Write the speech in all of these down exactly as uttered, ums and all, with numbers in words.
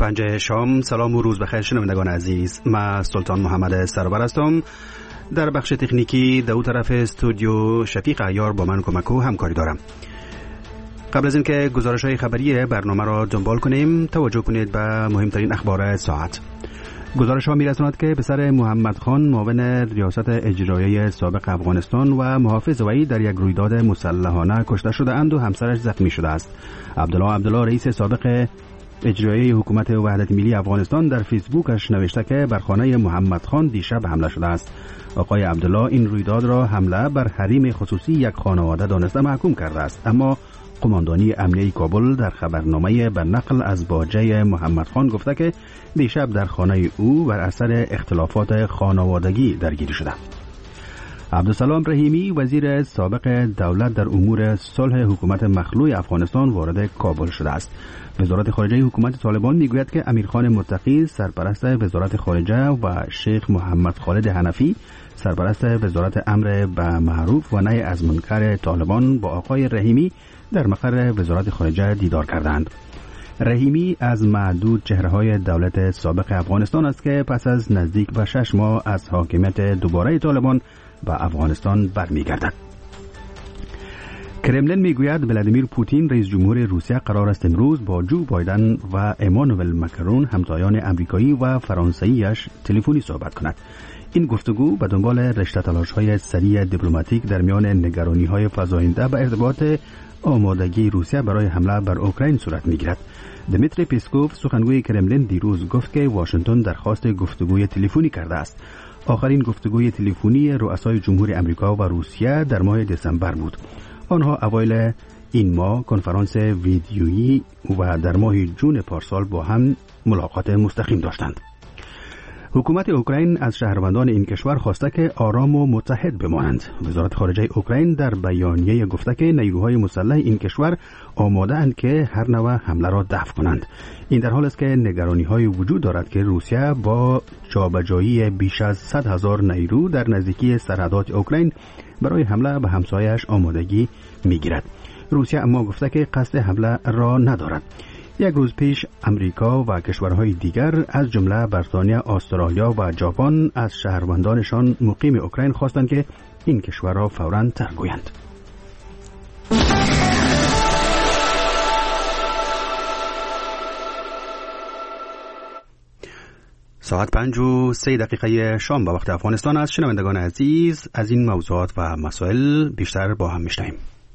پنج شام. سلام و روز بخیر شنوندگان عزیز. من سلطان محمد سرور هستم. در بخش تکنیکی در اون طرف استودیو شفیق عیار با من کمک و همکاری دارم. قبل از اینکه گزارش‌های خبری برنامه را دنبال کنیم، توجه کنید به مهمترین اخبار ساعت. گزارش ها می‌رساند که پسر محمد خان معاون ریاست اجرایی سابق افغانستان و محافظ وی در یک رویداد مسلحانه کشته شده اند و همسرش زخمی شده است. عبدالله عبدالله رئیس سابق اجرایی حکومت وحدت ملی افغانستان در فیسبوکش نوشته که بر خانه محمد خان دیشب حمله شده است. آقای عبدالله این رویداد را حمله بر حریم خصوصی یک خانواده دانسته محکوم کرده است، اما قماندانی امنیه کابل در خبرنامه به نقل از باجه محمد خان گفته که دیشب در خانه او بر اثر اختلافات خانوادگی درگیری شده. عبدالسلام رحیمی وزیر سابق دولت در امور صلح حکومت مخلوع افغانستان وارد کابل شده است. وزارت خارجه حکومت طالبان میگوید که امیرخان متقی سرپرست وزارت خارجه و شیخ محمد خالد حنفی سرپرست وزارت امر به معروف و نهی از منکر طالبان با آقای رحیمی در مقر وزارت خارجه دیدار کردند. رحیمی از معدود چهره‌های دولت سابق افغانستان است که پس از نزدیک به شش ماه از حاکمیت دوباره طالبان به افغانستان برمیگردد. کرملین میگوید ولادیمیر پوتین رئیس جمهور روسیه قرار است امروز با جو بایدن و امانوئل مکرون همتایان امریکایی و فرانسویش تلفنی صحبت کند. این گفتگو به دنبال رشته تلاش‌های سریع دیپلماتیک در میان نگرانی‌های فزاینده به ارتباط آمادگی روسیه برای حمله بر اوکراین صورت می‌گیرد. دمیتری پیسکوف سخنگوی کرملین دیروز گفت که واشنگتن درخواست گفتگوی تلفنی کرده است. آخرین گفتگوی تلفنی رؤسای جمهور امریکا و روسیه در ماه دسامبر بود. آنها اوایل این ماه کنفرانس ویدیویی و در ماه جون پارسال با هم ملاقات مستقیم داشتند. حکومت اوکراین از شهروندان این کشور خواسته که آرام و متحد بمانند. وزارت خارجه اوکراین در بیانیه گفته که نیروهای مسلح این کشور آماده اند که هر نوع حمله را دفع کنند. این در حال است که نگرانی‌های وجود دارد که روسیه با جابجایی بیش از صد هزار نیرو در نزدیکی سرحدات اوکراین برای حمله به همسایه‌اش آمادگی می‌گیرد. روسیه اما گفته که قصد حمله را ندارد. یک روز پیش امریکا و کشورهای دیگر از جمله بریتانیا، استرالیا و ژاپن از شهروندانشان مقیم اوکراین خواستند که این کشور را فوراً ترک گویند. ساعت پنج و سه دقیقه شام به وقت افغانستان است. شنوندگان عزیز، از این موضوعات و مسائل بیشتر با هم میشنویم.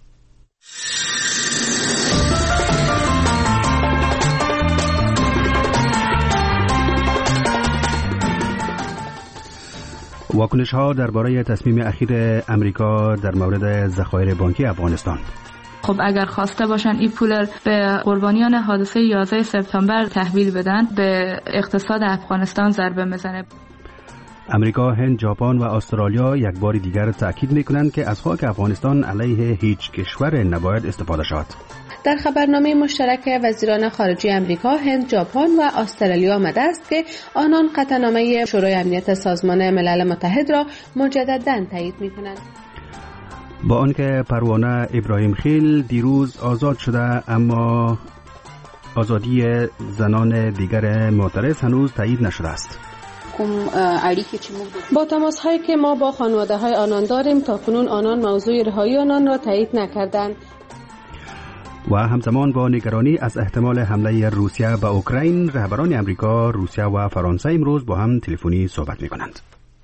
واکنش ها درباره تصمیم اخیر امریکا در مورد ذخایر بانکی افغانستان. خب اگر خواسته باشن این پول به قربانیان حادثه یازده سپتامبر تحویل بدن، به اقتصاد افغانستان ضربه میزنه. امریکا، هند، ژاپن و استرالیا یک بار دیگر تاکید میکنند که از خاک افغانستان علیه هیچ کشور نباید استفاده شود. در خبرنامه مشترک وزیران خارجه امریکا، هند، ژاپن و استرالیا آمده است که آنان قطعنامه شورای امنیت سازمان ملل متحد را مجدداً تایید می‌کنند. با آنکه پروانه ابراهیم خیل دیروز آزاد شده، اما آزادی زنان دیگر معترض هنوز تایید نشده است. با تماس‌هایی که ما با خانواده‌های آنان داریم، تاکنون آنان موضوع رهایی آنان را تایید نکردند. و همزمان با نگرانی از احتمال حمله روسیه به اوکراین، رهبران امریکا، روسیه و فرانسه امروز با هم تلفنی صحبت می‌کنند.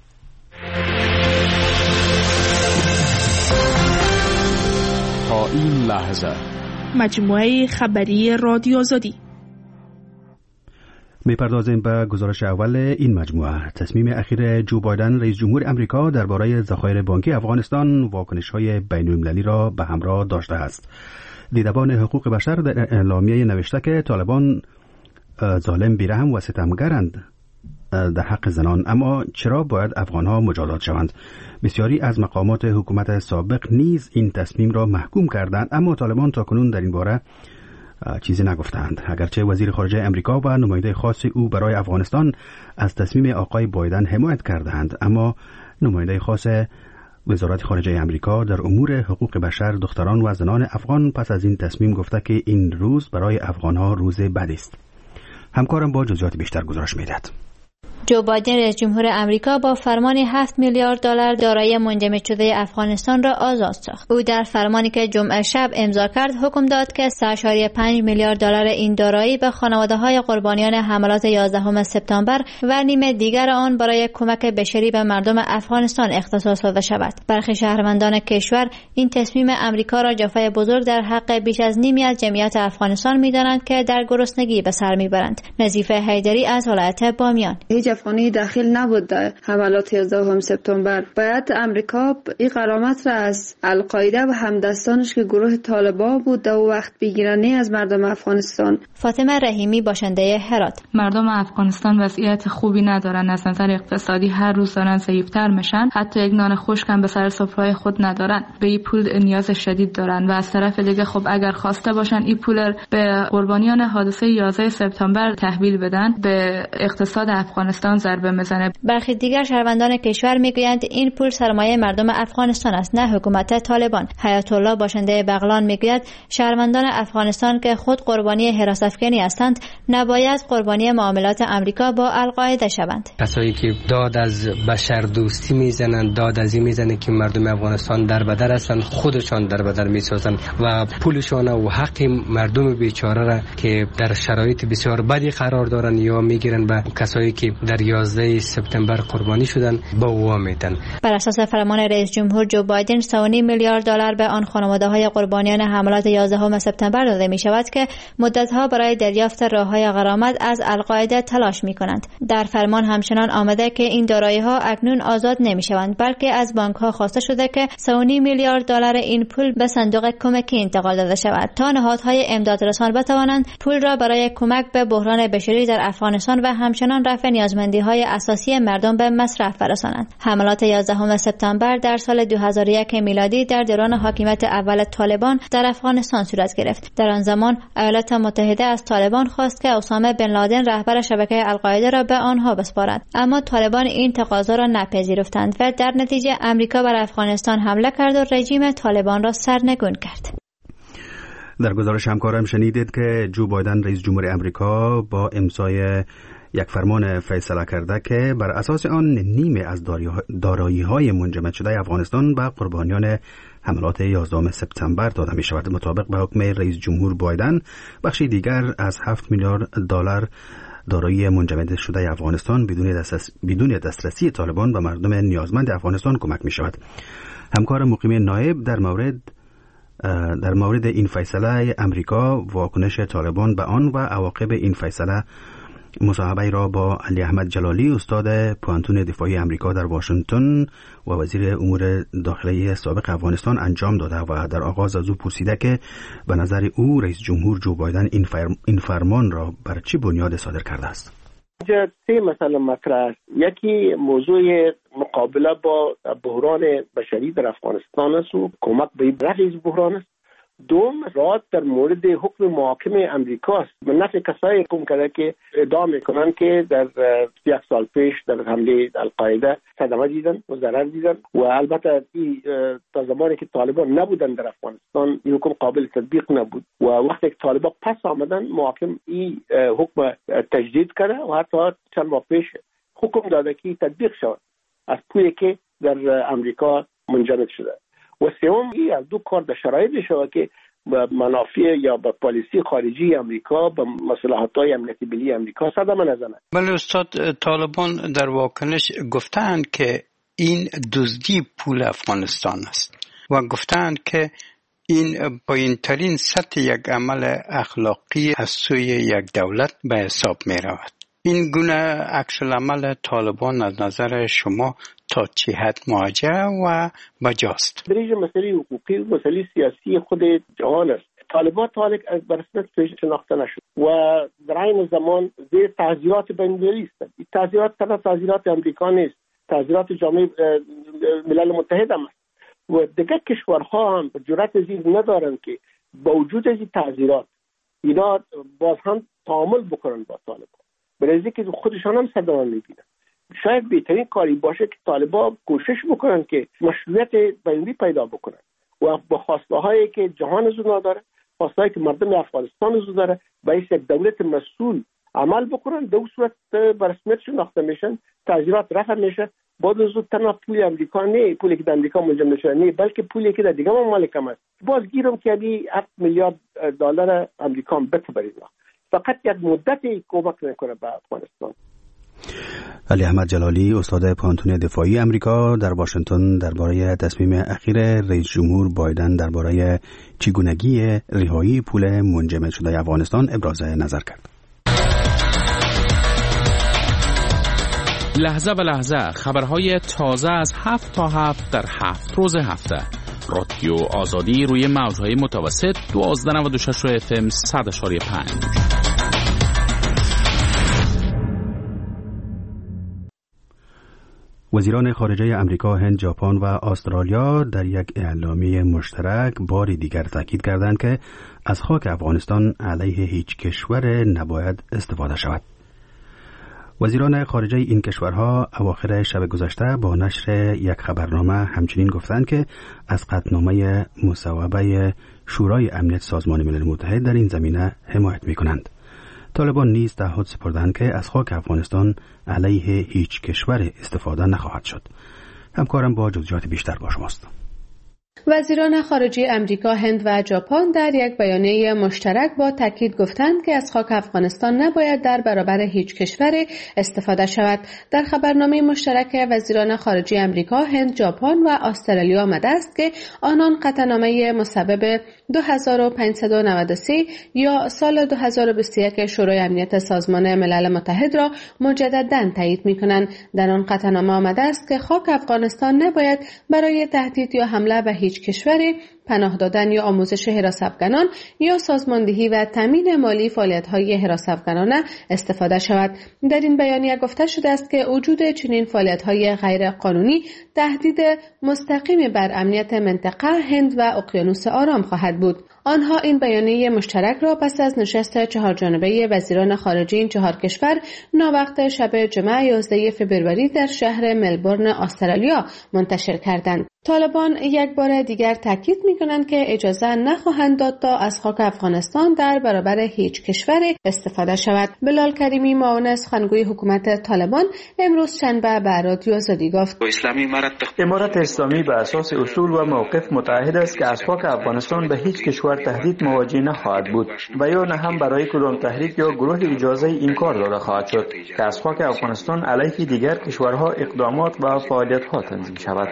تا این لحظه مجموعه خبری رادیو آزادی. می‌پردازیم به گزارش اول این مجموعه. تصمیم اخیر جو بایدن رئیس جمهور امریکا درباره ذخایر بانکی افغانستان واکنش‌های بین‌المللی را به همراه داشته است. دیدبان حقوق بشر در اعلامیه نوشته که طالبان ظالم، بیرحم و ستمگرند در حق زنان، اما چرا باید افغانها مجازات شوند؟ بسیاری از مقامات حکومت سابق نیز این تصمیم را محکوم کردند، اما طالبان تاکنون در این باره چیزی نگفتند. اگرچه وزیر خارجه امریکا و نماینده خاص او برای افغانستان از تصمیم آقای بایدن حمایت کردند، اما نماینده خاص وزارت خارجه امریکا در امور حقوق بشر، دختران و زنان افغان پس از این تصمیم گفته که این روز برای افغانها روز بدی است. همکارم با جزئیات بیشتر گزارش می‌دهد. جو بایدن رئیس جمهور امریکا با فرمان هفت میلیارد دلار دارایی منجمد شده افغانستان را آزاد ساخت. او در فرمانی که جمعه شب امضا کرد حکم داد که سه و پنج میلیارد دلار این دارایی به خانواده‌های قربانیان حملات یازدهم سپتامبر و نیم دیگر آن برای کمک بشری به مردم افغانستان اختصاص داده شود. برخی شهروندان کشور این تصمیم امریکا را جفای بزرگ در حق بیش از نیمی از جمعیت افغانستان می‌دانند که در گرسنگی به سر می‌برند. نظیفه حیدری از ولایت بامیان: افغانی داخل نبود در حملات یازدهم سپتامبر. باید امریکا این غرامت را از القاعده و همدستانش که گروه طالبان بود در وقت بگیرنی از مردم افغانستان. فاطمه رحیمی باشنده هرات: مردم افغانستان وضعیت خوبی ندارن، از نظر اقتصادی هر روز دارن ضعیف‌تر میشن، حتی یک نان خشک هم به سر سفره خود ندارن، به این پول نیاز شدید دارن و از طرف دیگه خب اگر خواسته باشن این پول به قربانیان حادثه یازده سپتامبر تحویل بدن به اقتصاد افغانستان ضربه میزنه. برخی دیگر شهروندان کشور میگویند این پول سرمایه مردم افغانستان است، نه حکومت طالبان. حیات الله باشنده بغلان میگوید شهروندان افغانستان که خود قربانی حراس افکنی هستند نباید قربانی معاملات امریکا با القاعده شوند. کسایی که داد از بشر دوستی میزنند، داد از این میزنند که مردم افغانستان در بدر هستند، خودشان در بدر میسازند و پولشان و حق مردم بیچاره را که در شرایط بسیار بدی قرار دارند یا میگیرند به کسایی که در یازده سپتامبر قربانی شدن با وام میدن. بر اساس فرمان رئیس جمهور جو بایدن سه و نیم میلیارد دلار به آن خانواده‌های قربانیان حملات یازدهم سپتامبر داده می شود که مدت‌ها برای دریافت راه‌های غرامت از القاعده تلاش می‌کنند. در فرمان همچنان آمده که این دارایی‌ها اکنون آزاد نمی‌شوند، بلکه از بانک‌ها خواسته شده که سه و نیم میلیارد دلار این پول به صندوق کمکی انتقال داده شود تا نهادهای امدادرسان بتوانند پول را برای کمک به بحران بشری در افغانستان و همچنان رفع نیازمندی‌های اساسی مردم به مصرف برسانند. حملات یازدهم سپتامبر در سال دو هزار و یک میلادی در دوران حاکمیت اول طالبان در افغانستان صورت گرفت. در آن زمان ایالات متحده از طالبان خواست که اسامه بن لادن رهبر شبکه القاعده را به آنها بسپارد، اما طالبان این تقاضا را نپذیرفتند و در نتیجه امریکا بر افغانستان حمله کرد و رژیم طالبان را سرنگون کرد. در گزارش همکارم شنیدید که جو بایدن رئیس جمهور امریکا با امضای یک فرمان فیصله کرده که بر اساس آن نیمه از دارایی‌های منجمد شده افغانستان به قربانیان حملات یازدهم سپتامبر داده می شود. مطابق به حکم رئیس جمهور بایدن بخشی دیگر از هفت میلیارد دلار دارایی منجمد شده افغانستان بدون دسترسی بدون دسترسی طالبان به مردم نیازمند افغانستان کمک می شود. همکار مقیم نایب در مورد در مورد این فیصله امریکا، واکنش طالبان به آن و عواقب این فیصله مصاحبه را با علی احمد جلالی استاد پوانتون دفاعی امریکا در واشنگتن و وزیر امور داخلی سابق افغانستان انجام داده و در آغاز از او پرسیده که به نظر او رئیس جمهور جو بایدن این, فرم این فرمان را بر چه بنیاد صادر کرده است. اینجا سه مسئله مطرح است. یکی موضوع مقابله با بحران بشری در افغانستان است و کمک به رفع این بحران است. دوم رعایت در مورد حکم محاکم امریکا است. به نفع کسایی حکم کرده که ادعا میکنند که در یک سال پیش در حمله القاعده صدمه دیدن و ضرر دیدن و البته این تا زمانی که طالبان نبودن در افغانستان این حکم قابل تطبیق نبود و وقتی که طالبان پس آمدن محاکم این حکم تجدید کرده و حتی چند ماه پیش حکم داده که تطبیق شود از پولی که در امریکا منجمد شده. و سوم این از دو کار در شرایط شود که به منافع یا به پالیسی خارجی امریکا به مصالحات‌های امنیتی ملی امریکا صدمه نزنه. بله استاد، طالبان در واکنش گفتند که این دزدی پول افغانستان است و گفتند که این پایین‌ترین سطح یک عمل اخلاقی از سوی یک دولت به حساب می رود. این گونه عکس العمل طالبان از نظر شما تا چه حد موجه و بجاست؟ بریج مسئله حقوقی و مسئله سیاسی خود جهان است. طالبان تالک از برسنت پیش شناخته نشد و در این زمان زیر تعذیرات بین‌المللی است. این تعذیرات تنها تعذیرات امریکا نیست، تعذیرات جامعه ملل متحد هم است و دیگر کشورها هم جرأت زیر ندارند که با وجود این تعذیرات اینا باز هم تعامل بکنن با طالبان، برای که خودشان هم صدمه می‌بینن. شاید بهترین کاری باشه که طالبان کوشش بکنن که مشروعیت بین‌المللی پیدا بکنن و با خواسته‌هایی که جهان از اونها داره، خواسته‌هایی که مردم افغانستان از اون داره، باید یک دولت مسئول عمل بکنن، در صورت به رسمیت شناخته میشن، تاجرات رفع میشه. بعد از اون تنها پول امریکا نه، پولی که در امریکا منجمد نشه نه، بلکه پولی که در دیگه ممالک هم است. باز گیرم که ابی هفت میلیارد دلار امریکا هم بته برید، فقط یک مدتی کمک نکنه به افغانستان. علی احمد جلالی، استاد پانتون دفاعی امریکا در واشنگتن درباره تصمیم اخیر رئیس جمهور بایدن درباره چگونگی رهایی پول منجمد شده افغانستان ابراز نظر کرد. لحظه به لحظه خبرهای تازه از هفت تا هفت در هفت روز هفته. رادیو آزادی روی موجهای متوسط دوازده نود و شش اف ام صد اشاری پنج. وزیران خارجه امریکا، هند، ژاپن و استرالیا در یک اعلامیه مشترک باری دیگر تاکید کردند که از خاک افغانستان علیه هیچ کشور نباید استفاده شود. وزیران خارجه این کشورها اواخر شب گذشته با نشر یک خبرنامه همچنین گفتند که از قطعنامه مصوبه شورای امنیت سازمان ملل متحد در این زمینه حمایت می‌کنند. طالبان نیز تعهد سپردند که از خاک افغانستان علیه هیچ کشور استفاده نخواهد شد. همکارم با جزئیات بیشتر با شماست. وزیران خارجه امریکا، هند و ژاپن در یک بیانیه مشترک با تاکید گفتند که از خاک افغانستان نباید در برابر هیچ کشور استفاده شود. در خبرنامه مشترک وزیران خارجه امریکا، هند، ژاپن و استرالیا آمده است که آنان قطعنامه مصوبه دو هزار و پانصد و نود و سه یا سال دو هزار و بیست و یک شورای امنیت سازمان ملل متحد را مجددا تایید می‌کنند. در آن قطعنامه آمده است که خاک افغانستان نباید برای تهدید یا حمله به هیچ کشوری، پناه دادن یا آموزش حراس افغانان یا سازماندهی و تامین مالی فعالیت‌های حراس افغانانه استفاده شود. در این بیانیه گفته شده است که وجود چنین فعالیت‌های غیر قانونی تهدید مستقیم بر امنیت منطقه هند و اقیانوس آرام خواهد بود. آنها این بیانیه مشترک را پس از نشست چهار جانبه وزیران خارجه این چهار کشور ناوقت شب جمعه یازده فوریه در شهر ملبورن استرالیا منتشر کردند. طالبان یک بار دیگر تاکید می‌کنند که اجازه نخواهند داد تا از خاک افغانستان در برابر هیچ کشور استفاده شود. بلال کریمی، معاون سخنگوی حکومت طالبان، امروز شنبه به رادیو آزادی گفت: امارت اسلامی به اساس اصول و موقف متعهد است که از خاک افغانستان به هیچ کشور تهدید مواجه نخواهد بود و یا نه هم برای کدام تحریک یا گروه اجازه این کار داده خواهد شد که از خاک افغانستان علیه دیگر کشورها اقدامات و فعالیت‌ها تنظیم شود.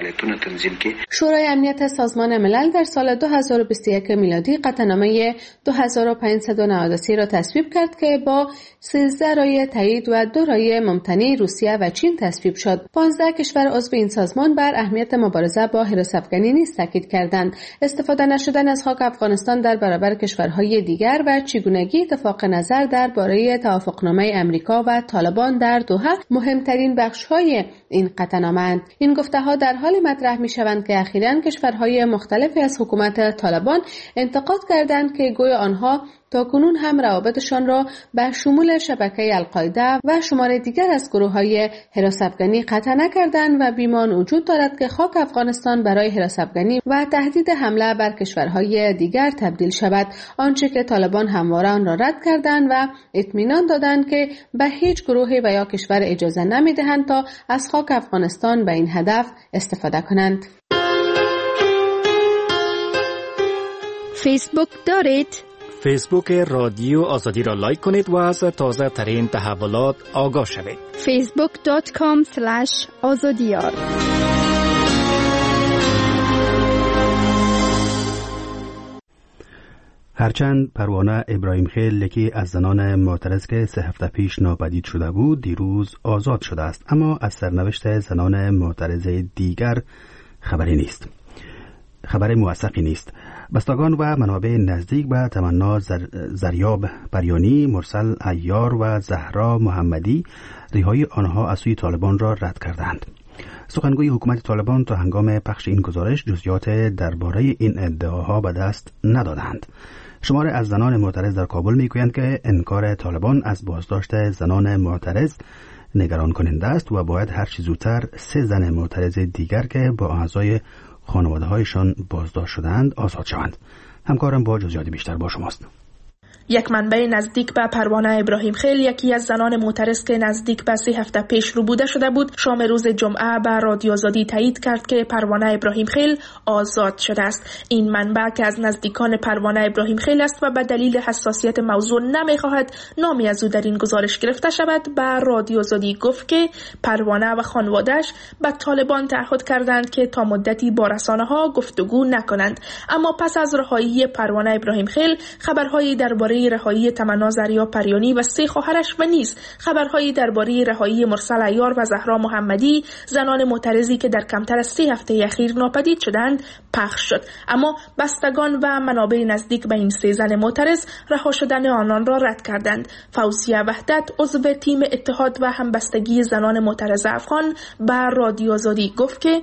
شورای امنیت سازمان ملل در سال دو هزار و بیست و یک میلادی قطعنامه دو هزار و پانصد و نود و سه را تصویب کرد که با سیزده رای تایید و دو رای ممتنع روسیه و چین تصویب شد. پانزده کشور عضو این سازمان بر اهمیت مبارزه با حراس افغانی نیز تاکید کردند. استفاده نشدن از خاک افغانستان در برابر کشورهای دیگر و چگونگی اتفاق نظر درباره توافقنامه امریکا و طالبان در دوحه مهمترین بخش‌های این قطعنامه‌اند. این گفته‌ها در حال مطرح می‌شوند که اخیراً کشورهای مختلفی از حکومت طالبان انتقاد کردند که گویا آنها تاکنون هم روابطشان را به شمول شبکه القاعده و شمار دیگر از گروه‌های حراس افغانی قطع نکردند و بیمان وجود دارد که خاک افغانستان برای حراس افغانی و تهدید حمله بر کشورهای دیگر تبدیل شود، آنچه که طالبان همواره آن را رد کردند و اطمینان دادند که به هیچ گروهی و یا کشور اجازه نمی‌دهند تا از خاک افغانستان به این هدف استفاده کنند. فیسبوک دارید؟ فیسبوک رادیو آزادی را لایک کنید و از تازه ترین تحولات آگاه شوید. فیسبوک دات کام اسلش آزادیار. هرچند پروانه ابراهیم خیل یکی از زنان معترض که سه هفته پیش ناپدید شده بود دیروز آزاد شده است، اما از سرنوشت زنان معترض دیگر خبری نیست. خبر موثقی نیست. بستگان و منابع نزدیک به تمنا زر... زریاب بریانی، مرسل عیار و زهرا محمدی رهایی آنها از سوی طالبان را رد کردند. سخنگوی حکومت طالبان تا هنگام پخش این گزارش جزئیات درباره این ادعاها به دست ندادند. شمار از زنان معترض در کابل میگویند که انکار طالبان از بازداشت زنان معترض نگران کننده است و باید هر چه زودتر سه زن معترض دیگر که با اعضای خانواده هایشان بازداشت شدند آزاد شوند. همکارم با جزئیات بیشتر با شماست. یک منبع نزدیک به پروانه ابراهیم خیل، یکی از زنان معترض که نزدیک به سه هفته پیش ربوده شده بود، شام روز جمعه به رادیو آزادی تایید کرد که پروانه ابراهیم خیل آزاد شده است. این منبع که از نزدیکان پروانه ابراهیم خیل است و به دلیل حساسیت موضوع نمیخواهد نامی از او در این گزارش گرفته شود، به رادیو آزادی گفت که پروانه و خانواده‌اش به طالبان تعهد کردند که تا مدتی با رسانه‌ها گفتگو نکنند. اما پس از رهایی پروانه ابراهیم خیل، خبرهایی درباره رهایی تمنا زریا پریانی و سه خواهرش و نیز خبرهایی درباره رهایی مرسل عیار و زهرا محمدی، زنان معترضی که در کمتر از سه هفته اخیر ناپدید شدند، پخش شد. اما بستگان و منابع نزدیک به این سه زن معترض رها شدن آنان را رد کردند. فوزیه وحدت، عضو تیم اتحاد و همبستگی زنان معترض افغان، به رادیو آزادی گفت که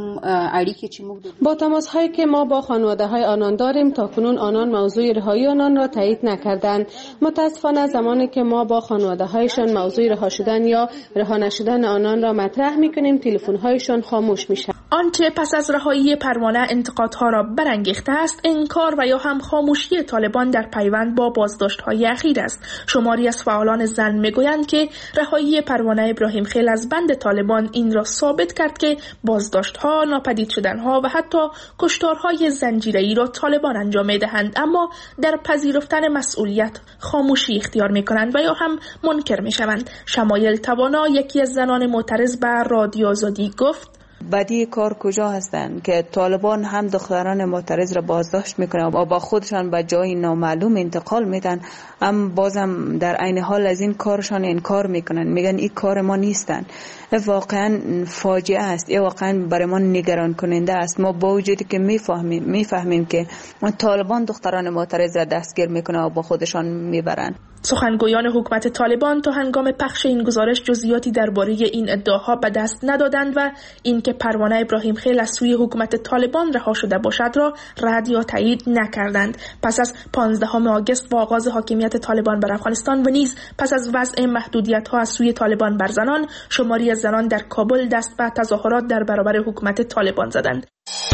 با تماس هایی که ما با خانواده های آنان داریم، تا کنون آنان موضوع رهایی آنان را تایید نکردند. متاسفانه زمانی که ما با خانواده هایشان موضوع رها شدن یا رها نشدن آنان را مطرح میکنیم، تلفن هایشان خاموش میشه. آنچه پس از رهایی پروانه انتقادها را برانگیخته است، انکار و یا هم خاموشی طالبان در پیوند با بازداشت‌های اخیر است. شماری از فعالان زن میگویند که رهایی پروانه ابراهیم خیل از بند طالبان این را ثابت کرد که بازداشت‌ها، ناپدید شدن‌ها و حتی کشتارهای زنجیره‌ای را طالبان انجام می‌دهند، اما در پذیرفتن مسئولیت خاموشی اختیار می‌کنند و یا هم منکر می‌شوند. شمایل توانا، یکی از زنان معترض، به رادیو آزادی گفت: بدی کار کجا هستند که طالبان هم دختران معترض را بازداشت میکنن و با خودشان به جای نامعلوم انتقال میدن، اما بازم در عین حال از این کارشان انکار میکنن، میگن این کار ما نیستن. واقعا فاجعه است، این واقعا برای ما نگران کننده است. ما با وجودی که میفهمیم میفهمیم که طالبان دختران معترض را دستگیر میکنه و با خودشان میبرن. سخنگویان حکومت طالبان تا هنگام پخش این گزارش جزئیاتی درباره این ادعاها به دست ندادند و اینکه پروانه ابراهیم خیل از سوی حکومت طالبان رها شده باشد را رد یا تایید نکردند. پس از پانزدهم آگوست و آغاز حاکمیت طالبان بر افغانستان و نیز پس از وضع محدودیت‌ها از سوی طالبان بر زنان، شماری از زنان در کابل دست به تظاهرات در برابر حکومت طالبان زدند.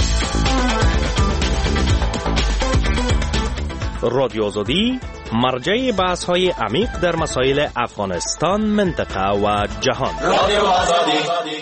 رادیو آزادی مرجع بحث های عمیق در مسائل افغانستان، منطقه و جهان. رادیو آزادی.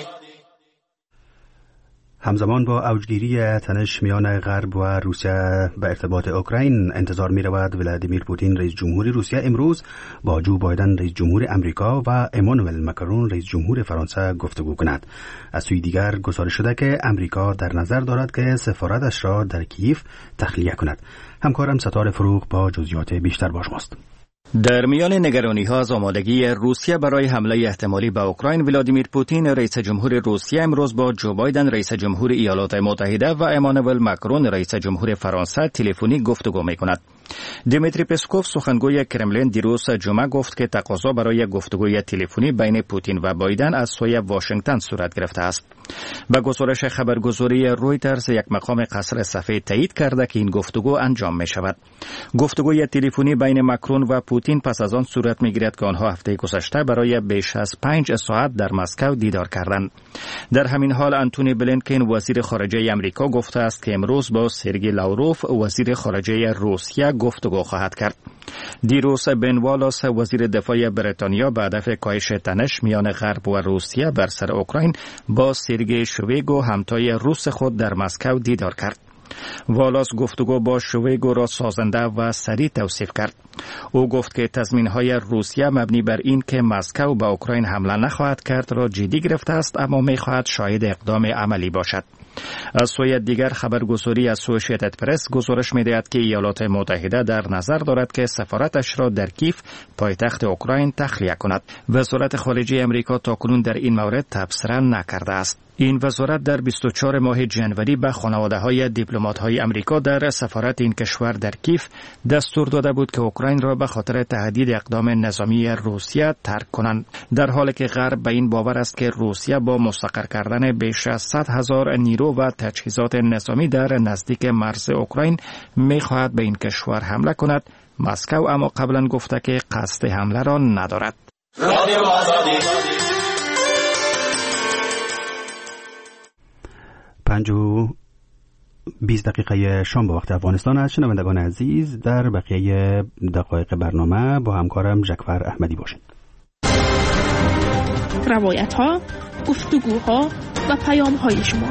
همزمان با اوجگیری تنش میان غرب و روسیه به ارتباط اوکراین، انتظار می رود ولادیمیر پوتین رئیس جمهوری روسیه امروز با جو بایدن رئیس جمهور امریکا و امانوئل ماکرون رئیس جمهور فرانسه گفتگو کند. از سوی دیگر گزارش شده که امریکا در نظر دارد که سفارتش را در کیف تخلیه کند. همکارم ستاره فروغ با جزئیات بیشتر با شماست. در میان نگرانی ها از آمادگی روسیه برای حمله احتمالی به اوکراین، ولادیمیر پوتین رئیس جمهور روسیه امروز با جو بایدن رئیس جمهور ایالات متحده و امانوئل ماکرون رئیس جمهور فرانسه تلفنی گفتگو می کند. دیمیتری پسکوف سخنگوی کرملین دیروز جمعه گفت که تقاضا برای گفتگوی تلفنی بین پوتین و بایدن از سوی واشنگتن صورت گرفته است. با گزارش خبرگزاری رویترز، یک مقام قصر سفید تایید کرده که این گفتگو انجام می شود. گفتگوی تلفنی بین ماکرون و پوتین پس از آن صورت می گیرد که آنها هفته گذشته برای بیش از پنج ساعت در مسکو دیدار کردند. در همین حال انتونی بلینکن وزیر خارجه امریکا گفته است که امروز با سرگئی لاوروف وزیر خارجه روسیه گفتگو خواهد کرد. دیروز بن والاس وزیر دفاع بریتانیا به هدف کاهش تنش میان غرب و روسیه بر سر اوکراین با سرگئی شویگو همتای روس خود در مسکو دیدار کرد. والاس گفتگو با شویگو را سازنده و سریع توصیف کرد. او گفت که تضمین‌های روسیه مبنی بر این که مسکو به اوکراین حمله نخواهد کرد را جدی گرفته است، اما می‌خواهد شاهد اقدام عملی باشد. از سوی دیگر خبرگزاری اسوسییتد پرس گزارش می‌دهد که ایالات متحده در نظر دارد که سفارتش را در کیف پایتخت اوکراین تخلیه کند. وزارت خارجه امریکا تاکنون در این مورد تبصره نکرده است. این وزارت در بیست و چهارم ماه جنوری به خانواده‌های دیپلمات‌های امریکا در سفارت این کشور در کیف دستور داده بود که اوکراین را به خاطر تهدید اقدام نظامی روسیه ترک کنند، در حالی که غرب به این باور است که روسیه با مستقر کردن بیش از صد هزار نیرو و تجهیزات نظامی در نزدیک مرز اوکراین می‌خواهد به این کشور حمله کند. مسکو اما قبلا گفته که قصد حمله را ندارد. پنج و بیست دقیقه شام به وقت افغانستان است. شنوندگان عزیز، در بقیه دقایق برنامه با همکارم جعفر احمدی باشید. روایت ها، گفتگوها و پیام های شما.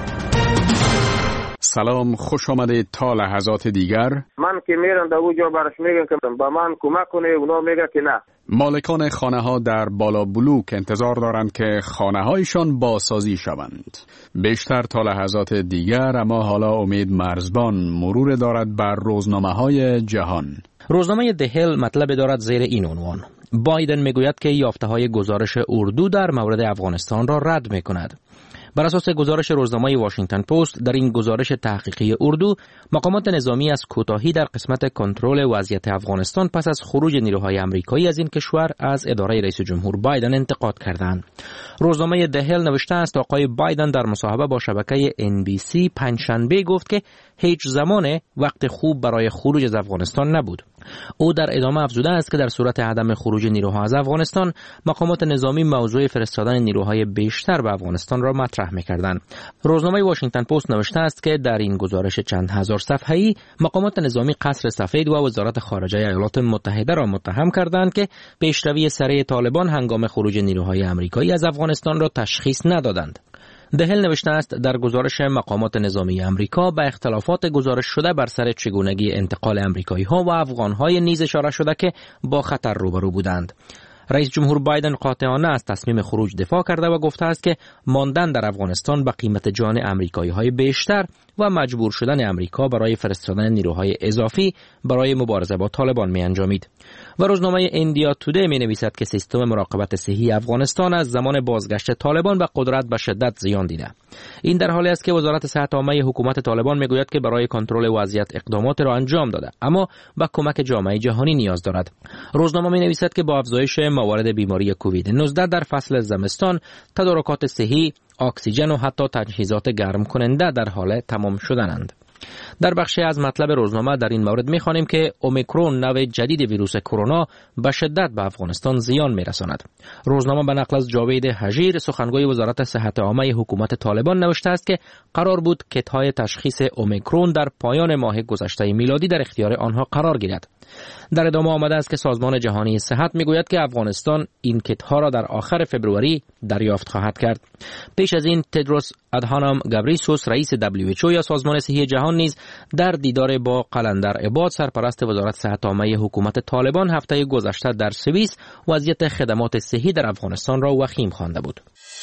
سلام، خوش آمدید تا لحظات دیگر. من که میرم در اونجا برش میگم که با من کمک کنه، اونا میگه که نه. مالکان خانه ها در بالا بلوک انتظار دارند که خانه هایشان بازسازی شوند. بیشتر تا لحظات دیگر، اما حالا امید مرزبان مرور دارد بر روزنامه های جهان. روزنامه دهل مطلب دارد زیر این عنوان: بایدن میگوید که یافته های گزارش اردو در مورد افغانستان را رد میکند. بر اساس گزارش روزنامه واشنگتن پست، در این گزارش تحقیقی اردو، مقامات نظامی از کوتاهی در قسمت کنترل وضعیت افغانستان پس از خروج نیروهای آمریکایی از این کشور از اداره رئیس جمهور بایدن انتقاد کردند. روزنامه دهل نوشته است آقای بایدن در مصاحبه با شبکه ان بی سی پنجشنبه گفت که هیچ زمان وقت خوب برای خروج از افغانستان نبود. او در ادامه افزوده است که در صورت عدم خروج نیروها از افغانستان، مقامات نظامی موضوع فرستادن نیروهای بیشتر به افغانستان را مطرح می‌کردند. روزنامه واشنگتن پست نوشته است که در این گزارش چند هزار صفحه‌ای، مقامات نظامی قصر سفید و وزارت خارجه ایالات متحده را متهم کردند که پیشروی سریع طالبان هنگام خروج نیروهای آمریکایی از افغانستان را تشخیص ندادند. دهل نوشته است در گزارش مقامات نظامی آمریکا به اختلافات گزارش شده بر سر چگونگی انتقال آمریکایی ها و افغان های نیز اشاره شده که با خطر روبرو بودند. رئیس جمهور بایدن قاطعانه از تصمیم خروج دفاع کرده و گفته است که ماندن در افغانستان به قیمت جان آمریکایی های بیشتر و مجبور شدن آمریکا برای فرستادن نیروهای اضافی برای مبارزه با طالبان می انجامید. و روزنامه ایندیا تودی می نویسد که سیستم مراقبت صحی افغانستان از زمان بازگشت طالبان به قدرت به شدت زیان دیده. این در حالی است که وزارت صحت عامه حکومت طالبان می گوید که برای کنترل وضعیت اقدامات را انجام داده، اما با کمک جامعه جهانی نیاز دارد. روزنامه می نویسد که با افزایش موارد بیماری کووید نوزده در فصل زمستان، تدارکات صحی، اکسیژن و حتی تجهیزات گرم کننده در حال تمام شدنند. در بخشی از مطلب روزنامه در این مورد می‌خوانیم که اومیکرون، نوع جدید ویروس کرونا، به شدت به افغانستان زیان می‌رساند. روزنامه به نقل از جاوید حجیر، سخنگوی وزارت صحت عامه حکومت طالبان، نوشته است که قرار بود کیت‌های تشخیص اومیکرون در پایان ماه گذشته میلادی در اختیار آنها قرار گیرد. در ادامه آمده است که سازمان جهانی صحت میگوید که افغانستان این کیت‌ها را در آخر فوریه دریافت خواهد کرد. پیش از این تدروس ادهانام گابریسوس، رئیس دبلیو اچ او یا سازمان صحی جهان، نیز در دیدار با قلندر عباد، سرپرست وزارت صحت عامه حکومت طالبان، هفته گذشته در سوئیس وضعیت خدمات صحی در افغانستان را وخیم خوانده بود.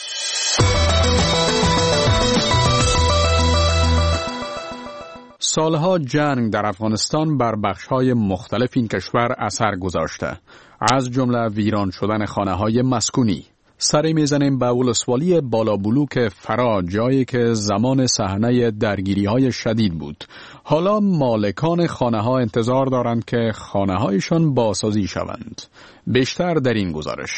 سالها جنگ در افغانستان بر بخش‌های مختلف این کشور اثر گذاشته، از جمله ویران شدن خانه‌های مسکونی. سری میزنیم به ولسوالی بالا بلوک فرا، جایی که زمان صحنه درگیری‌های شدید بود. حالا مالکان خانه‌ها انتظار دارند که خانه‌هایشان بازسازی شوند. بیشتر در این گزارش.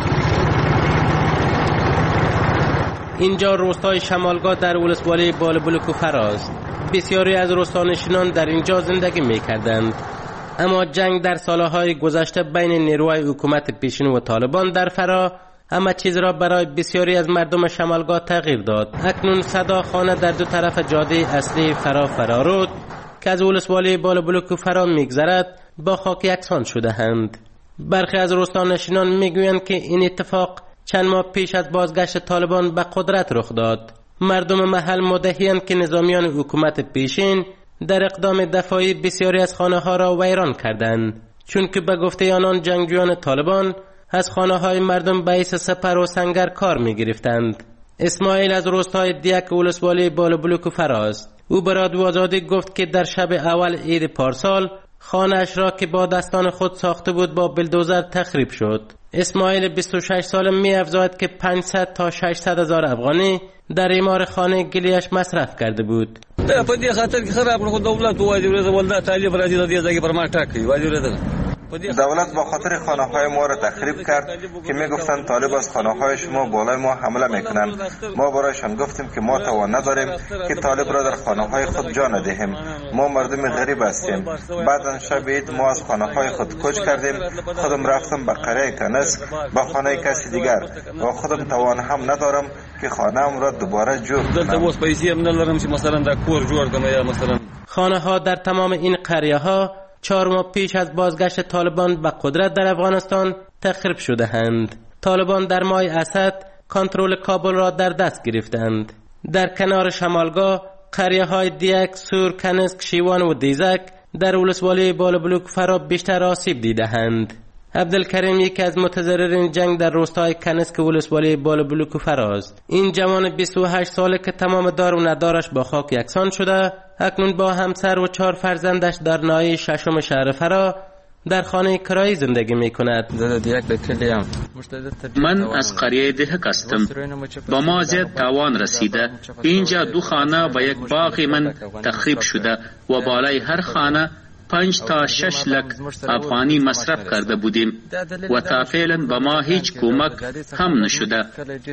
اینجا روستای شمالگاه در ولسوالی بالا بلوک فراست. بسیاری از روستانشینان در اینجا زندگی می‌کردند، اما جنگ در سالهای گذشته بین نیروهای حکومت پیشین و طالبان در فرا همه چیز را برای بسیاری از مردم شمالگاه تغییر داد. اکنون صدا خانه در دو طرف جاده اصلی فرا فرارود که از ولسوالی بالا بلوک فرا می‌گذرد با خاک یکسان شده اند. برخی از روستانشینان می‌گویند که این اتفاق چند ماه پیش از بازگشت طالبان به قدرت رخ داد. مردم محل مدعی‌اند که نظامیان حکومت پیشین در اقدام دفاعی بسیاری از خانه‌ها را ویران کردند، چون که به گفته آنان جنگجویان طالبان از خانه‌های مردم به حیث سپر و سنگر کار می‌گرفتند. اسماعیل از روستای دیک ولسوالی بالا بلوک فراست. او به رادیو آزادی گفت که در شب اول عید پارسال خانه‌اش را که با دستان خود ساخته بود با بلدوزر تخریب شد. اسماعیل بیست و شش ساله می‌افزاید که پانصد تا ششصد هزار افغانی در اعمار خانه گلیش مصرف کرده بود. په دې خاطر کې خراب کړو دولت وایي ورته ولدا طالب راځي د دې ځای پر ما ټاکي وایي ورته دولت با خاطر خانه‌های ما را تخریب کرد که میگفتند طالب از خانه‌های شما بالای ما حمله میکنند. ما برایشان گفتیم که ما توان نداریم که طالب را در خانه‌های خود جا ندهیم. ما مردم غریب هستیم. بعداً شب عید ما از خانه‌های خود کوچ کردیم. خودم رفتم به قریه کنسک با خانه کسی دیگر و خودم توان هم ندارم که خانه‌ام را دوباره جور کنم. خانه ها در تمام این قریه ها چهار ماه پیش از بازگشت طالبان به قدرت در افغانستان تخریب شده اند. طالبان در ماه اسد کنترل کابل را در دست گرفتند. در کنار شمالگاه قریه های دیک، سور، کنسک، شیوان و دیزک در ولسوالی بالابلوک فرا بیشتر آسیب دیده‌اند. عبدالکریم یکی از متضررین جنگ در روستای کنسک ولسوالی بالابلوک فراست. این جوان بیست و هشت ساله که تمام دار و ندارش با خاک یکسان شده، اکنون با همسر و چهار فرزندش در ناحیه ششم شهر فرا در خانه کرایی زندگی می کند. من از قریه دهک هستم. با ما زیاد تاوان رسیده. اینجا دو خانه و یک باغ من تخریب شده و بالای هر خانه پنج تا شش لک افغانی مصرف کرده بودیم و تا فعلا به ما هیچ کمک هم نشده.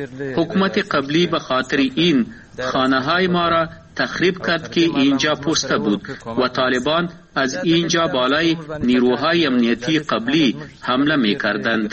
حکومت قبلی به خاطر این خانه های ما را تخریب کرد که اینجا پوسته بود و طالبان از اینجا بالای نیروهای امنیتی قبلی حمله می کردند.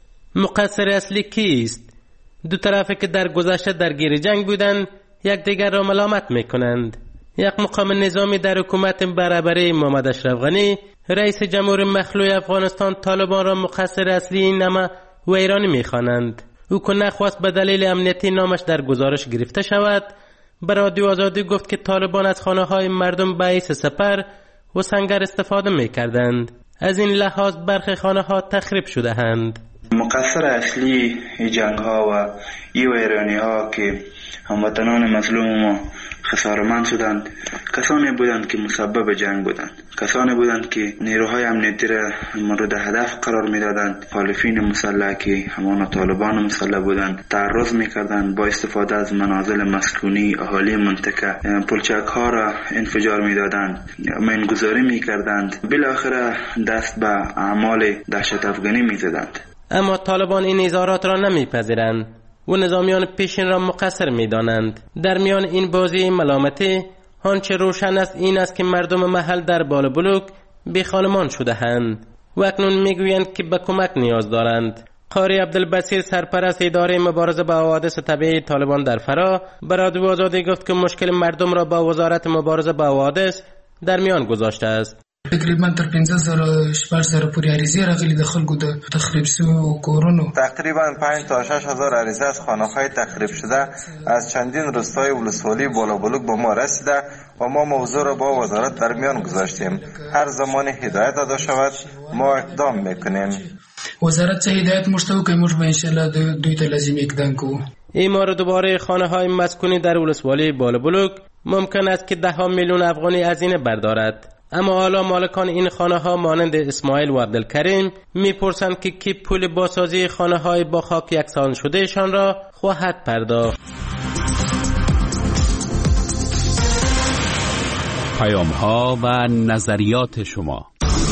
مقصر اصلی کیست؟ دو طرفی که در گذشته درگیر جنگ بودند یک دیگر را ملامت می کنند. یک مقام نظامی در حکومت برابری محمد اشرف غنی، رئیس جمهور مخلوع افغانستان، طالبان را مقصر اصلی این نمه و ایرانی می‌خوانند. او که نخواست به دلیل امنیتی نامش در گزارش گرفته شود، به رادیو آزادی گفت که طالبان از خانه‌های مردم به حیث سپر و سنگر استفاده می‌کردند. از این لحاظ برخی خانه‌ها تخریب شده‌اند. مقصر اصلی جنگ‌ها و ایرانی‌ها که هموطنان مظلوم ما خسارمند شدند کسانی بودند که مسبب جنگ بودند، کسانی بودند که نیروهای امنیتی را مورد هدف قرار میدادند. مخالفین مسلح که همان طالبان مسلح بودند تعرض میکردند، با استفاده از منازل مسکونی اهالی منطقه پلچک ها را انفجار میدادند، مینگذاری میکردند، بالاخره دست به اعمال دهشت افغانی میزدند. اما طالبان این اظهارات را نمیپذیرند و نظامیان پیشین را مقصر می‌دانند. در میان این بازی ملامتی آنچه روشن است این است که مردم محل در بالابلوک بیخانمان شده اند و اکنون میگویند که به کمک نیاز دارند. قاری عبدالبصیر سرپرست اداره مبارزه با حوادث طبیعی طالبان در فرا به رادیو آزادی گفت که مشکل مردم را با وزارت مبارزه با حوادث در میان گذاشته است. تقریبا تر پنځه زره شپږ زره پورې عریضې راغلي د خلکو د تخریب شویو کورونو. تقریبا پنج تا شش هزار عریضه از خانه‌های تخریب شده از چندین روستای ولسوالی بالابلوک به ما رسیده و ما موضوع را با وزارت در میان گذاشتیم. هر زمان هدایت داده شود ما اقدام میکنیم. وزارت چه هدایت موږ ته وکړي موږ به انشاءالله دوی ته لازم اقدام کوو. اعمار دوباره خانه‌های مسکونی در ولسوالی بالابلوک ممکن است که ده ها میلیون افغانی هزینه بردارد. اما حالا مالکان این خانه ها مانند اسماعیل و عبدالکریم میپرسند که کی پول بازسازی خانه های با خاک یکسان شدهشان را خواهد پرداخت. پیام ها و نظریات شما.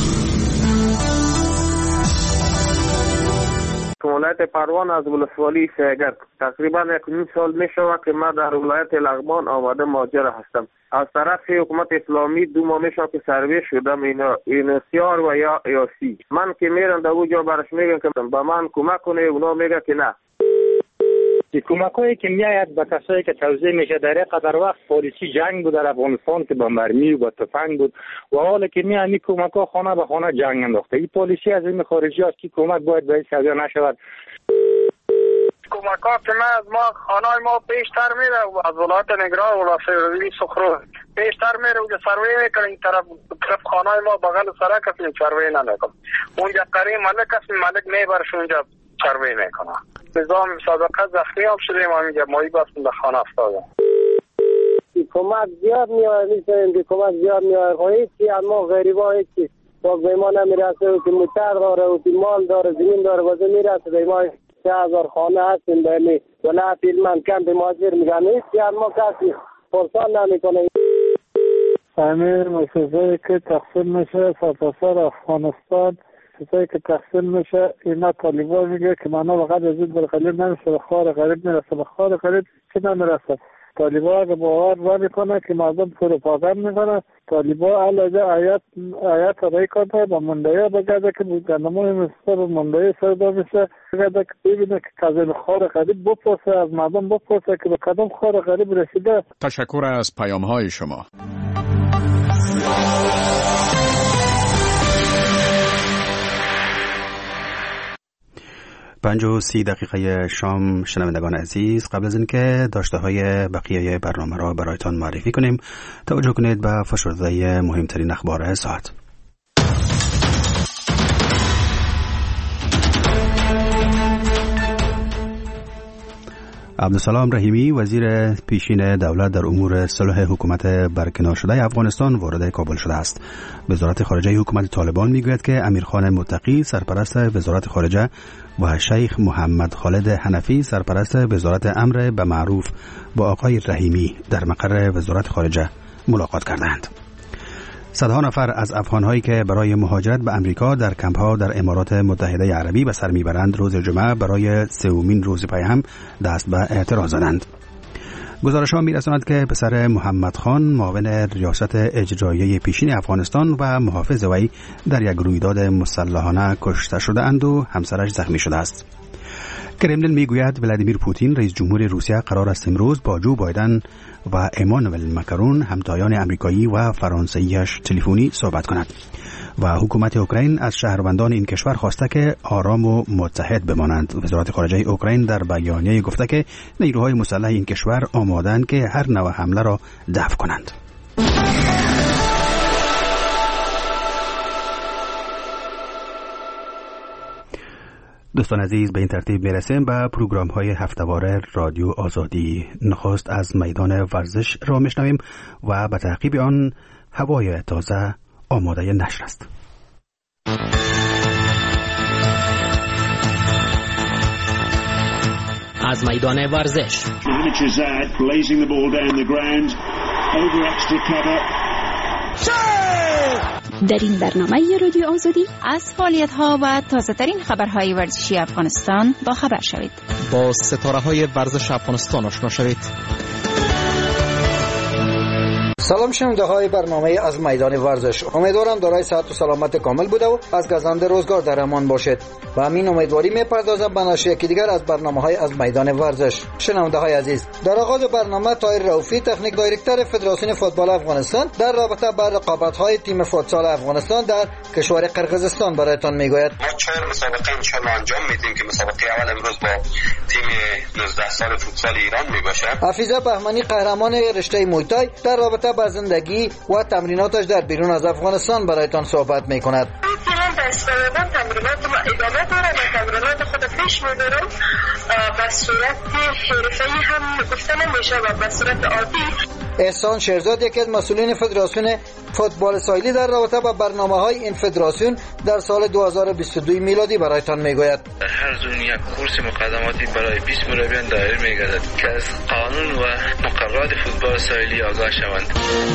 ولایت پروان از ولسوالی سیگر تقریبا یک نیم سال می شود که من در ولایت لغمان آمده مهاجر هستم. از طرف حکومت اسلامی دو ماه می شود که سروی شدم اینا این سیار و یا یاسی. من که میرم در اونجا برش میگم که به من کمک کنه، اونا میگه که نه. کمکایی که میآید به کسایی که توزیع میشه در یک قدر وقت پالیسی جنگ بود در افغانستان که با مرمی و با تفنگ بود و حالا که میان این کمک‌ها خانه به خانه جنگ انداخته. این پالیسی از این خارجی است که کمک باید به هیچ وجه نشود. کمک‌ها که ما از ما خانه ما پیشتر میره و از ولایت نگران و ولایت سخرو پیشتر میره و سروی میکنه این طرف طرف خانه ما بغل سرک است سروی نمیکنه. اونجا قریب ملک است، ملک میبرش اونجا سروی میکنه. نظام سابقه زخمی هم شدیم و میگه مایی بستم به خانه افتادم. کمک زیاد میاد میکنیم که کمک زیاد میاد خواهید که اما غریبا هیچی باز به ما نمیرسه و که موتر داره و که مال داره زمین داره بازه میرسه به ما سه هزار خانه هستیم به می ولایت علمان کمپ مهاجر میگن هیچ که اما کسی پرسان نمیکنه. امیر مسئله که تقسیم میشه سرتاسر افغانستان چیزایی که تقسیم میشه اینا طالبان میگه که مانا فقط از این برقلیب نمیشه به خار غریب میرسه، به خار غریب چی نمیرسه. طالبان اگه باور را میکنه که مردم پروپاگاند میکنه، طالبان علاوه آیات آیات رای کنه با مندایی بگرده که گندمون مستر مندایی سردا میشه، بگرده که ببینه که کازم خار غریب بپرسه، از مردم بپرسه که به کدام خار غریب رسیده. تشکر از پیام های شما. پنج و سی دقیقه شام شنوندگان عزیز، قبل از اینکه داشته های بقیه برنامه را برایتان معرفی کنیم توجه کنید به فشرده مهمترین اخبار ساعت. عبدالسلام رحیمی وزیر پیشین دولت در امور صلح حکومت برکنار شده افغانستان وارد کابل شده است. وزارت خارجه حکومت طالبان میگوید که امیرخان متقی سرپرست وزارت خارجه و شیخ محمد خالد حنفی سرپرست وزارت امر به معروف با آقای رحیمی در مقر وزارت خارجه ملاقات کردند. صدها نفر از افغان‌هایی که برای مهاجرت به امریکا در کمپ‌ها در امارات متحده عربی به سر میبرند روز جمعه برای سومین روز پی هم دست به اعتراض زدند. گزارش‌ها می‌رساند که پسر محمد خان معاون ریاست اجرایی پیشین افغانستان و محافظ وی در یک رویداد مسلحانه کشته شده‌اند و همسرش زخمی شده است. کرملین میگوید ولادیمیر پوتین رئیس جمهور روسیه قرار است امروز با جو بایدن و امانوئل ماکرون همتایان امریکایی و فرانسویش تلفنی صحبت کند و حکومت اوکراین از شهروندان این کشور خواسته که آرام و متحد بمانند. وزارت خارجه اوکراین در بیانیه گفته که نیروهای مسلح این کشور آماده‌اند که هر نوع حمله را دفع کنند. دوستان عزیز، به این ترتیب میرسیم به پروگرام های هفته‌واره رادیو آزادی. نخست از میدان ورزش را میشنویم و به تعقیب آن هوای تازه آماده نشر است. از میدان ورزش در این برنامه رادیو آزادی از فعالیت‌ها و تازه‌ترین خبرهای ورزشی افغانستان با خبر شوید. با ستاره‌های ورزش افغانستان آشنا شوید. سلام شنونده های برنامه از میدان ورزش، امیدوارم دارای صحت و سلامت کامل بوده و از گزند روزگار در امان باشید و همین امیدواری میپردازم به نشر یکی دیگر از برنامه های از میدان ورزش. شنونده های عزیز، در آغاز برنامه طاهر رؤوفی تکنیک دایرکتور فدراسیون فوتبال افغانستان در رابطه با رقابت های تیم فوتسال افغانستان در کشور قرقیزستان برایتان میگوید. ما چهار مسابقه انشالله انجام میدیم که مسابقه اول امروز با تیم نوزده سال فوتسال ایران میباشه. حفیظه بهمنی قهرمان رشته مویتای در رابطه با زندگی و تمریناتش در بیرون از افغانستان برایتان صحبت میکند. تمرینات ما ادامه داره و تمرینات خود پیش میبرم به صورت حرفه‌ای هم گفته نمیشه و به صورت عادی. احسان شیرزاد یکی از مسئولین فدراسیون فوتبال ساحلی در رابطه با برنامه‌های این فدراسیون در سال دو هزار و بیست و دو میلادی برایتان میگوید. هر زون یک کورس مقدماتی برای بیست مربیان دایر میگردد که از قانون و مقررات فوتبال ساحلی آگاه شوند.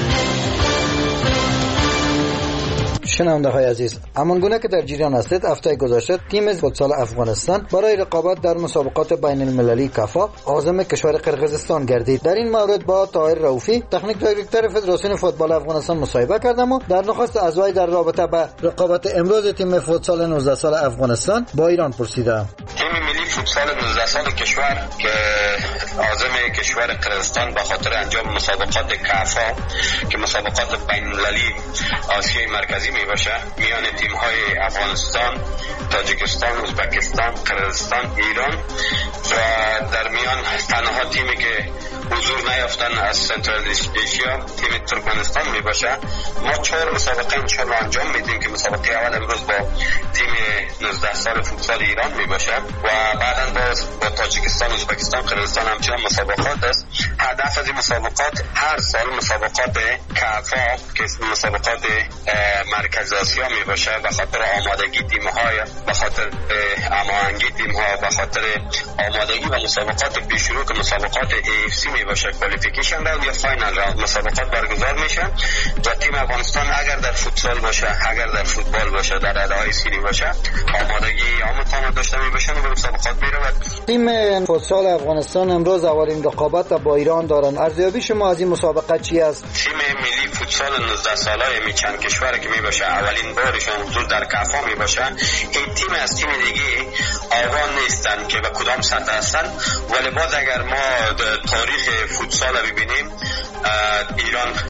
شنونده های عزیز، همان گونه که در جریان هستید، هفته گذشته تیم فوتسال افغانستان برای رقابت در مسابقات بین المللی کافا عازم کشور قرقیزستان گردید. در این مورد با طاهر رؤوفی تکنیک دایرکتور فدراسیون فوتبال افغانستان مصاحبه کردم و در نخست از وی در رابطه با رقابت امروز تیم فوتسال نوزده سال افغانستان با ایران پرسیدم. تیم ملی فوتسال نوزده سال کشور که عازم کشور قرقیزستان به خاطر انجام مسابقات کافا که مسابقات بین المللی آسیای مرکزی می باشه، میان تیم های افغانستان، تاجیکستان، ازبکستان، قرقیزستان، ایران و در میان تنها تیمی که حضور نیافتن از سنترال ایشیا تیم ترکمنستان می باشه. ما چهار مسابقه انشالله انجام میدیم که مسابقه اول امروز با تیم نوزده سال فوتسال ایران می باشه و بعدا باز با تاجیکستان، ازبکستان، قرقیزستان همچنان مسابقات است. هدف از این مسابقات هر سال مسابقات کافا که مسابقات مرکز آسیا می باشه به خاطر آمادگی تیم های، به خاطر هماهنگی تیم ها، به خاطر آمادگی و مسابقات پیشرو که مسابقات ای اف سی می باشه، کوالیفیکیشن راوند یا فاینال راوند مسابقات برگزار میشن و تیم تیم افغانستان اگر در فوتسال باشه، اگر در فوتبال باشه، در ادای سینی باشه، آمادگی عام داشته می باشن و به مسابقات میرود. تیم فوتسال افغانستان امروز اولین رقابت با ایران دارن. ارزیابی شما از این مسابقه چی است؟ تیم ملی فوتسال نوزده ساله می چند کشور که می باشه، اولین بارشون حضور در کافا می باشه. این تیم از تیم دیگه آوان نیستن که به کدام سطح هستن، ولی باز اگر ما تاریخ فوتسال ببینیم، ایران